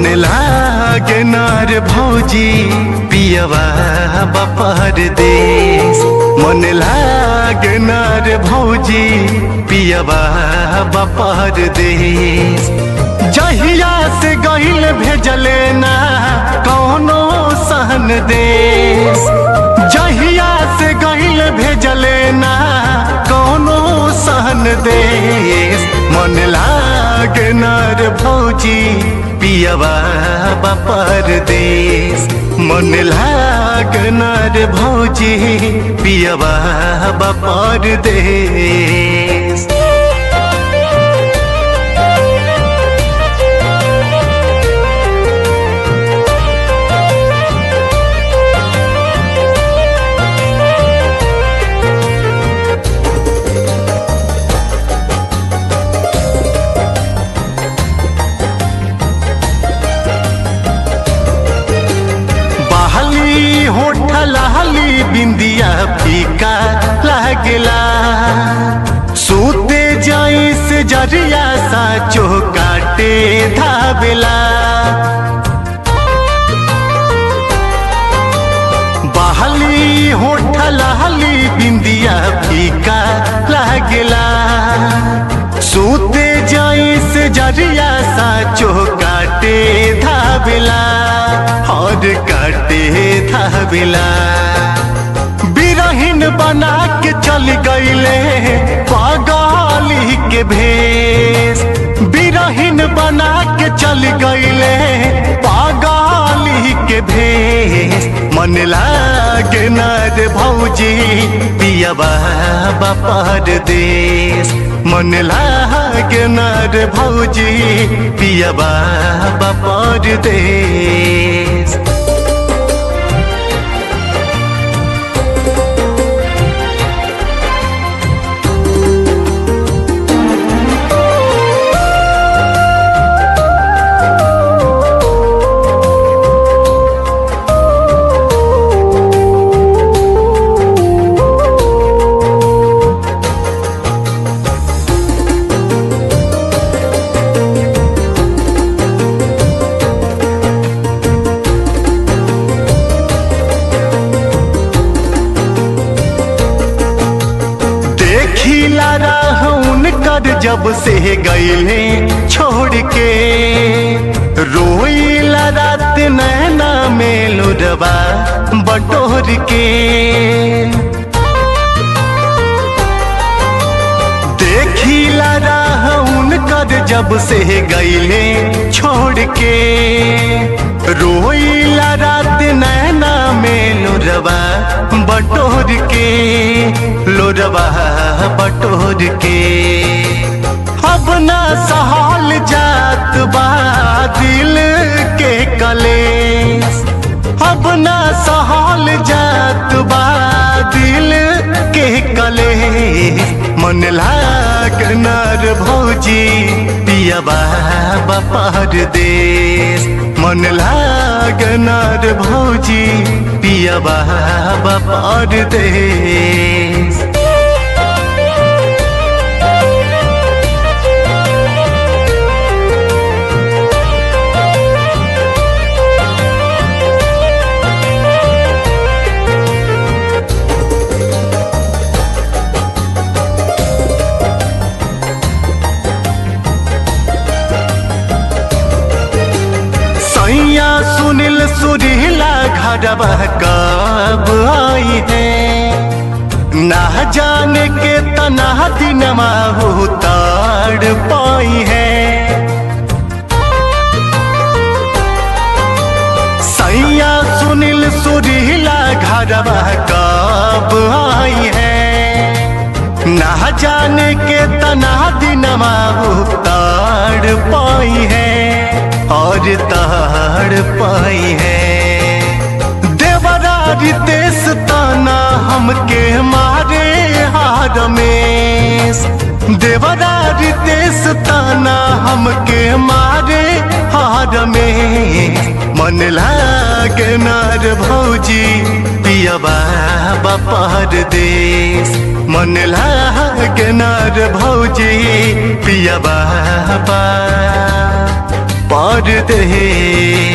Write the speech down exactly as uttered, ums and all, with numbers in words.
मन लागे नार भौजी पियवा बापर देश। मन लागे नार भौजी पियवा बापर देश। जहिया से गइल भेजले ना कौनो सहन देश। जहिया से गइल भेजले ना कौनो सहन देश। मन लागे नार भौजी पियवा बापर देश। मन लागे नार भौजी पियवा बापर देश। लाली बिंदिया फीका लागला। सूते जाई से जरिया सा चौकाटे धावेला। बहली होठ लाली बिंदिया फीका लागला। सूते जाई से जरिया सा चौकाटे धावेला और काटे धावेला। बिरहिन बना के चल गईले पागली के भेष। बिरहिन बना के चल गईले पागली के भेष। मन लागे नार भौजी पियवा बापर देश। मन लागे नार भौजी पियवा बापर देश। जब से गईले छोड़ के रोईला रात नैना में लुरबा बटोर के। देखिला राह उनकर जब से गईले छोड़ के रोईला रात नैना में लुरबा बटोर के। लुरबा बटोर के अब ना सहल जात बा दिल के कलेश। अब ना सहल जात बा दिल के कलेश। मन लागे नार भौजी पियवा बापर देश। मन लागे नार भौजी पियवा बापर देश। सुनील सुरीला घरवा कब आई है। ना जाने के तना दिनमा उतार पाई है। सैया सुनील सुरीला घरवा कब आई है। ना जाने के तना दिनमा उतार पाई है और ताड़ पाई है। देवरा रितेश ताना हमके मारे हार में। देवरा रितेश ताना हमके मारे हार में। मन लागे नार भौजी पियवा बापर देश। मन लागे नार भौजी पियवा परदेश।